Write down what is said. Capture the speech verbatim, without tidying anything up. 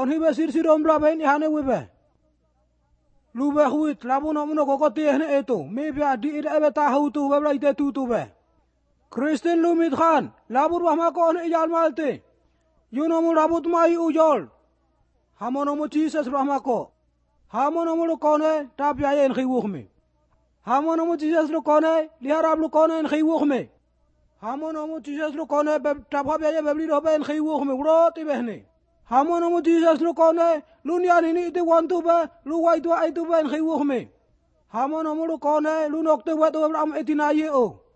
kon hibe sir sirom blabe ni hane webe. Lube huit labu no muno koko tiehne eto. Maybe adi ida ebe tahu tu webla ite tu tu be. Kristin Lumit Khan labur wahma ko ne ijal malte. Yunomu rabut mai ujol. Hamonomu Jesus rahma ko. Hamonomu kone tap ya en khiwukhme. Hamonomu Jesus lo kone liharab lo kone en khiwukhme. Hamonomu Jesus lo kone tap ya ya bebli do ben khiwukhme uroti behne. Hamonomu Jesus lo kone lunya ni ite wantu ba lu wai tu ai tu ben khiwukhme. Hamonomu lo kone lu nokte wa tu am etinaye o.